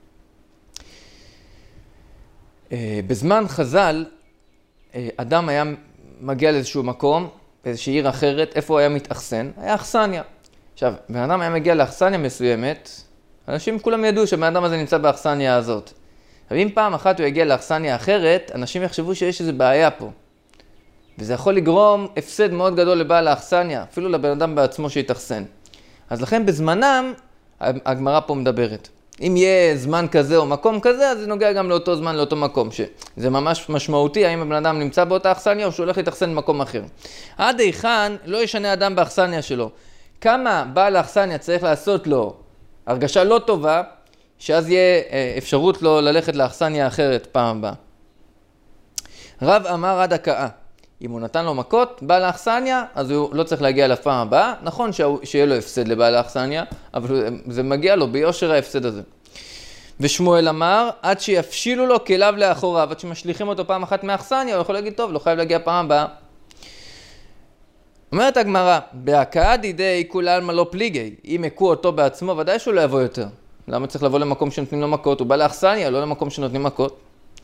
בזמן חז"ל, אדם היה מגיע לאיזשהו מקום, באיזושהי עיר אחרת, איפה הוא היה מתאכסן? היה אכסניה. עכשיו, בן אדם היה מגיע לאכסניה מסוימת, אנשים כולם ידעו שבן אדם הזה נמצא באכסניה הזאת. אבל אם פעם אחת הוא יגיע לאכסניה אחרת, אנשים יחשבו שיש איזו בעיה פה. וזה יכול לגרום הפסד מאוד גדול לבעל האכסניה, אפילו לבן אדם בעצמו שהתאכסן. אז לכן בזמנם, הגמרא פה מדברת. אם יהיה זמן כזה או מקום כזה, אז זה נוגע גם לאותו זמן, לאותו מקום. שזה ממש משמעותי, האם הבן אדם נמצא באותה אכסניה או שהוא הולך להתאכסן במקום אחר. עד היכן לא ישנה אדם באכסניה שלו. כמה בעל האכסניה צריך לעשות לו הרגשה לא טובה, שאז יהיה אפשרות לו ללכת לאכסניה אחרת פעם הבאה. רב אמר עד הכאה. אם הוא נתן לו מכות, בעל האכסניה, אז הוא לא צריך להגיע לפעם הבאה. נכון שיהיה לו הפסד לבעל האכסניה, אבל זה מגיע לו ביושר ההפסד הזה. ושמואל אמר, עד שיפשילו לו כליו לאחוריו, עד שמשליחים אותו פעם אחת מהאכסניה, הוא יכול להגיד, טוב, לא חייב להגיע פעם הבאה. אומרת הגמרא, בהכאה דידי כולל מה לא פליגי, אם הכו אותו בעצמו, ודאי שהוא לא יבוא יותר. למה צריך לבוא למקום שנותנים לו מכות? הוא בא לאכסניה, לא למקום שנותנים מכות.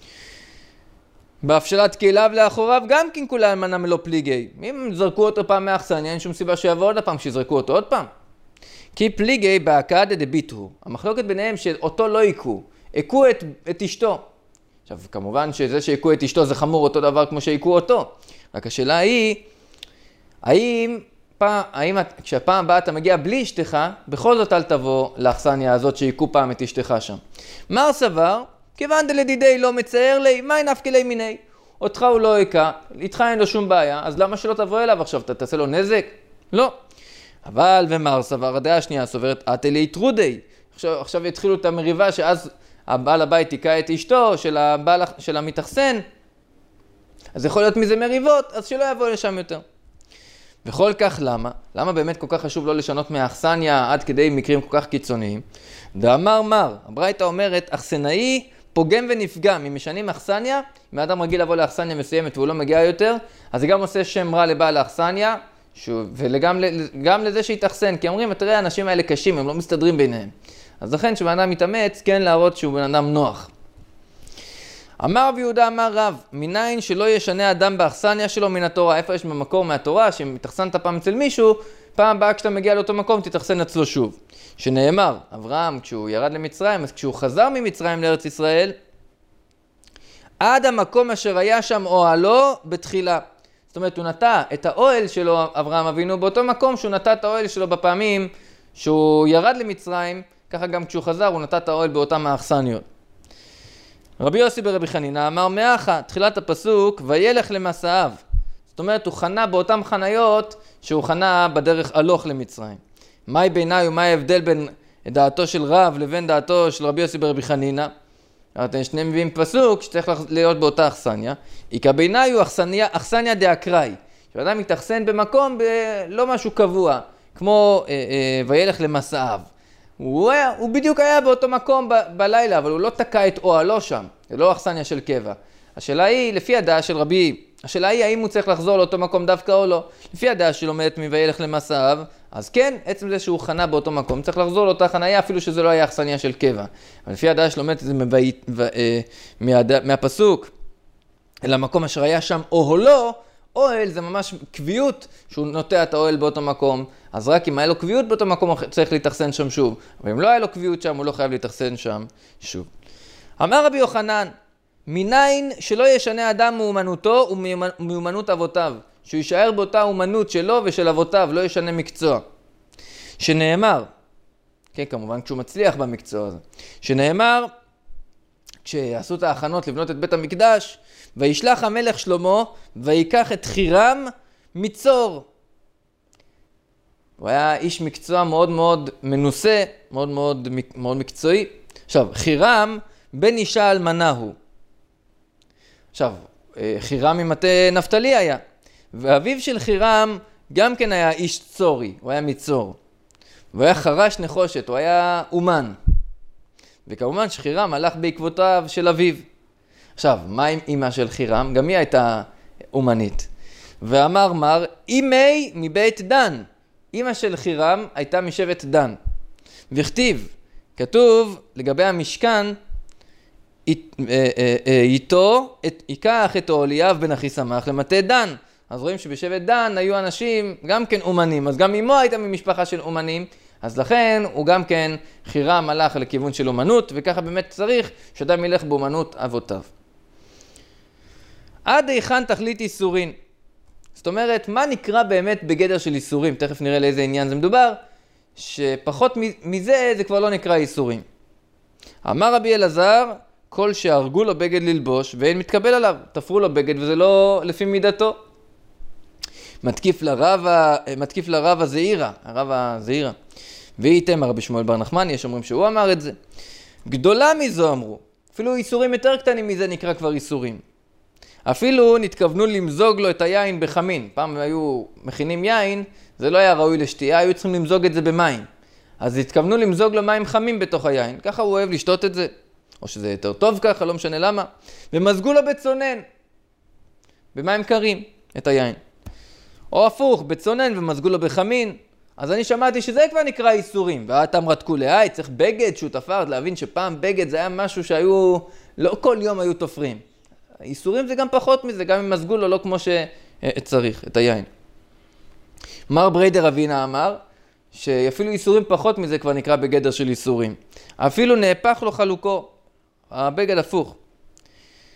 בהפשלת כליו לאחוריו גם כן כולל מנה מלא פליגי. אם זרקו אותו פעם מהאכסניה, אין שום סיבה שיבוא עוד פעם, שיזרקו אותו עוד פעם. כי פליגי בהכאה דביטרו. המחלוקת ביניהם שאותו לא הכו, הכו את אשתו. עכשיו, כמובן שזה שהיכו את אשתו זה חמור אותו דבר כמו שהיכו אותו. רק השאלה היא, האם כשהפעם הבאה אתה מגיע בלי אשתך, בכל זאת אל תבוא לאכסניה הזאת שהיכו פעם את אשתך שם. מר סבר, כיוון דלדידי לא מצייר לי, מה נפקא לי מיני? אותך הוא לא היכה, איתך אין לו שום בעיה, אז למה שלא תבוא אליו עכשיו? אתה תעשה לו נזק? לא. אבל ומר סבר, הדעה השנייה סוברת, אתי לי טרודי. עכשיו התחילו את המריבה שאז הבעל הבית היכה את אשתו של המתאכסן, אז יכול להיות מזה מריבות, אז שלא יבוא לשם יותר. וכל כך למה? למה באמת כל כך חשוב לא לשנות מהאכסניה עד כדי מקרים כל כך קיצוניים? דאמר מר, הברייתא אומרת, אכסנאי פוגם ונפגם. אם משנים אכסניה, אם האדם רגיל לבוא לאכסניה מסוימת והוא לא מגיע יותר, אז זה גם עושה שם רע לבעל האכסניה, וגם לזה שהתאכסן, כי אומרים, תראה, האנשים האלה קשים, הם לא מסתדרים ביניהם. אז לכן שבן אדם מתאמץ, כן להראות שהוא בן אדם נוח. אמר רבי יהודה אמר רב, מניין שלא ישנה אדם באכסניה שלו מן התורה. איפה יש במקור מהתורה, שמתאכסנת פעם אצל מישהו, פעם הבאה כשאתה מגיע לאותו מקום תתאכסן אצלו שוב. שנאמר, אברהם כשהוא ירד למצרים, אז כשהוא חזר ממצרים לארץ ישראל, עד המקום אשר היה שם אוהלו בתחילה. זאת אומרת, הוא נטע את האוהל שלו, אברהם אבינו, באותו מקום שהוא נטע את האוהל שלו בפעמים שהוא ירד למצרים, ככה גם כשהוא חזר הוא נטע את האוהל באותם האכסניות. רבי יוסי ברבי חנינא אמר מאחה, תחילת הפסוק, וילך למסעיו. זאת אומרת, הוא חנה באותם חניות שהוא חנה בדרך הלוך למצרים. מהי בעיניי ומה ההבדל בין דעתו של רב לבין דעתו של רבי יוסי ברבי חנינא? שניהם מביאים פסוק שצריך להיות באותה אכסניה. איכא בעיניי הוא אכסניה דאקראי. כשאדם מתאכסן במקום לא משהו קבוע, כמו וילך למסעיו. הוא בדיוק היה באותו מקום בלילה, אבל הוא לא תקע את אוהלו שם. זה לא אכסניה של קבע. השאלה היא, לפי הדעה של רבי, השאלה היא האם הוא צריך לחזור לאותו מקום דווקא או לא. לפי הדעה שלומדת מוילך למסעיו, אז כן, עצם זה שהוא חנה באותו מקום, צריך לחזור לאותה חניה אפילו שזה לא היה אכסניה של קבע. אבל לפי הדעה שלומדת זה מהפסוק, אל המקום אשר היה שם אוהלו, אוהל זה ממש קביעות שהוא נוטע את האוהל באותו מקום, אז רק אם היה לו קביעות באותו מקום צריך להתאכסן שם שוב, אבל אם לא היה לו קביעות שם הוא לא חייב להתאכסן שם שוב. אמר רבי יוחנן, מניין שלא ישנה אדם מאומנותו ומיומנות אבותיו, שהוא יישאר באותה אומנות שלו ושל אבותיו, לא ישנה מקצוע. שנאמר, כן, כמובן כשהוא מצליח במקצוע הזה, שנאמר, כשעשו את ההכנות לבנות את בית המקדש, וישלח המלך שלמה ויקח את חירם מצור. הוא היה איש מקצוע מאוד מאוד מנוסה, מאוד מאוד מקצועי. עכשיו, חירם בן אישה אלמנה הוא. עכשיו, חירם ממטה נפתלי היה. ואביו של חירם גם כן היה איש צורי, הוא היה מצור. והוא היה חרש נחושת, הוא היה אומן. וכמובן שחירם הלך בעקבותיו של אביו. עכשיו, מה עם אמא של חירם? גם היא הייתה אומנית. ואמר מר, אמי מבית דן. אמא של חירם הייתה משבט דן. וכתיב, כתוב לגבי המשכן, איתו, ייקח את אוהליאב בן אחיסמך למטה דן. אז רואים שבשבט דן היו אנשים גם כן אומנים, אז גם אמו הייתה ממשפחה של אומנים, אז לכן הוא גם כן חירם הלך לכיוון של אומנות, וככה באמת צריך שאדם ילך באומנות אבותיו. עד היכן תכלית איסורין. זאת אומרת, מה נקרא באמת בגדר של איסורים? תכף נראה לאיזה עניין זה מדובר, שפחות מזה זה כבר לא נקרא איסורים. אמר רבי אלעזר, כל שהרגו לו בגד ללבוש ואין מתקבל עליו, תפרו לו בגד וזה לא לפי מידתו. מתקיף לרב הזעירה, הרב הזעירה. ואיתם רבי שמואל בר נחמני, יש אומרים שהוא אמר את זה. גדולה מזו אמרו, אפילו איסורים יותר קטנים מזה נקרא כבר איסורים. אפילו נתכוונו למזוג לו את היין בחמין. פעם היו מכינים יין, זה לא היה ראוי לשתייה, היו צריכים למזוג את זה במים. אז התכוונו למזוג לו מים חמים בתוך היין, ככה הוא אוהב לשתות את זה. או שזה יותר טוב ככה, לא משנה למה. ומזגו לו בצונן, במים קרים, את היין. או הפוך, בצונן ומזגו לו בחמין. אז אני שמעתי שזה כבר נקרא איסורים. ואתם רתקו להי, צריך בגד שהוא תפר, להבין שפעם בגד זה היה משהו שהיו, לא כל יום היו תופרים. איסורים זה גם פחות מזה, גם אם מזגו לו לא כמו שצריך, את היין. מר בריידר אבינה אמר, שאפילו איסורים פחות מזה כבר נקרא בגדר של איסורים. אפילו נהפך לו חלוקו, הבגד הפוך.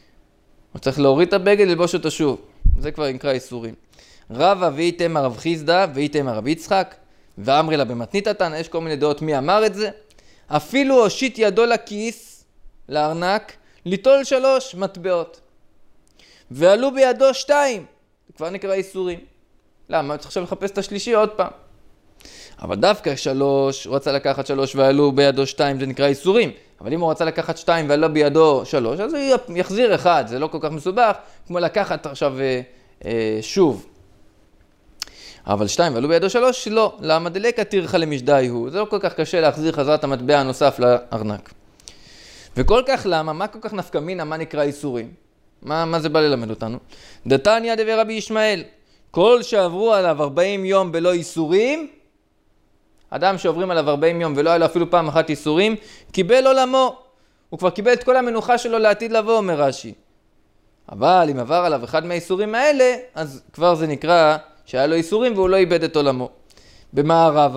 הוא צריך להוריד את הבגד, ללבוש אותו שוב. זה כבר נקרא איסורים. רבא ואיתם הרב חיסדא ואיתם הרב יצחק, ואמרי לה במתניתתן, יש כל מיני דעות מי אמר את זה. אפילו הושיט ידו לכיס, לארנק, ליטול 3 מטבעות. ועלו בידו 2, כבר נקרא איסורים. למה? צריך עכשיו לחפש את השלישי עוד פעם. אבל דווקא 3, הוא רצה לקחת 3 ועלו בידו 2, זה נקרא איסורים. אבל אם הוא רצה לקחת 2 ועלו בידו 3, אז הוא יחזיר 1, זה לא כל כך מסובך, כמו לקחת עכשיו שוב. אבל 2 ועלו בידו 3, לא. למה דלקה תירחה למשדי הוא? זה לא כל כך קשה להחזיר חזרת המטבע הנוסף לארנק. וכל כך למה? מה כל כך נפקא מינה? מה נקרא איסורים? מה זה בא ללמד אותנו? דתניא דבר רבי ישמעאל, כל שעברו עליו 40 יום בלא איסורים, אדם שעוברים עליו 40 יום ולא היה לו אפילו פעם אחת איסורים, קיבל עולמו. הוא כבר קיבל את כל המנוחה שלו לעתיד לבוא, אומר רש"י. אבל אם עבר עליו אחד מהאיסורים האלה, אז כבר זה נקרא שהיה לו איסורים והוא לא איבד את עולמו. במערב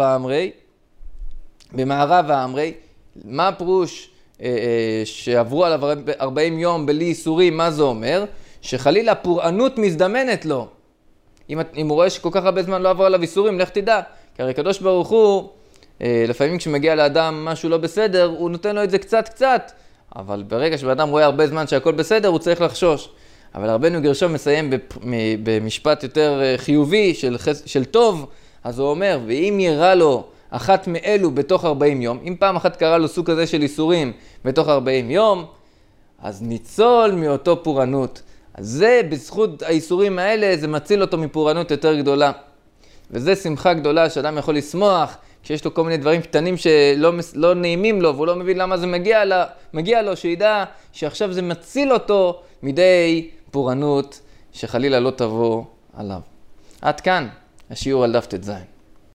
האמרי, מה פירוש שעברו עליו 40 יום בלי איסורים, מה זה אומר? שחלילה פורענות מזדמנת לו. אם הוא רואה שכל כך הרבה זמן לא עבר עליו איסורים, לך תדע. כי הרי הקדוש ברוך הוא, לפעמים כשמגיע לאדם משהו לא בסדר, הוא נותן לו את זה קצת, אבל ברגע שבאדם רואה הרבה זמן שהכל בסדר, הוא צריך לחשוש. אבל רבנו גרשום מסיים במשפט יותר חיובי של טוב, אז הוא אומר, ואם יראה לו אחת מאלו בתוך 40 יום, אם פעם אחת קרה לו סוג כזה של איסורים בתוך 40 יום, אז ניצול מאותו פורענות. אז זה, בזכות האיסורים האלה, זה מציל אותו מפורענות יותר גדולה. וזה שמחה גדולה שאדם יכול לשמוח, כשיש לו כל מיני דברים קטנים שלא נעימים לו, והוא לא מבין למה זה מגיע לו, שידע שעכשיו זה מציל אותו מידי פורענות שחלילה לא תבוא עליו. עד כאן השיעור על דף ט"ז.